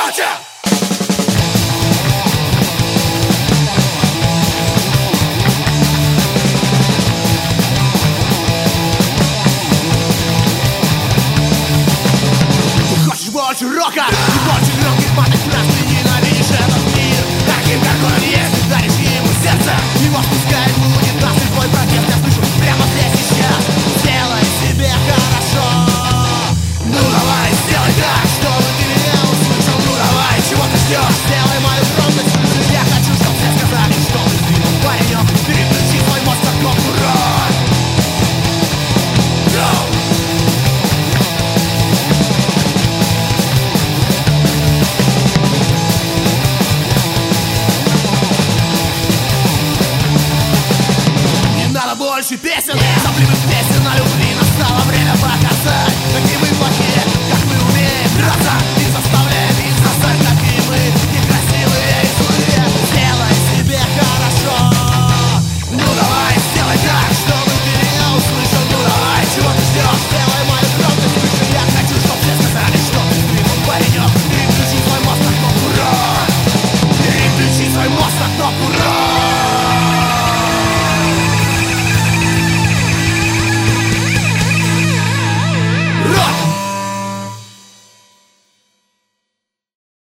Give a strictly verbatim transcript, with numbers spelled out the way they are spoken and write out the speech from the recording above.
молча! Ты хочешь больше рока и больше громких маток, раз ты ненавидишь этот мир таким, какой он есть, даришь ему сердце. Его спускает в унитаз, и твой протест я слышу прямо здесь сейчас. Сделай себе хорошо. Ну давай, сделай так, чтобы ты меня услышал. Ну давай, чего ты ждешь? Сделай мою громкость выше. Я хочу, чтобы все сказали, что ты сдвинул паренек. Переключи свой мозг на кнопку рок. Go! Не надо больше песен.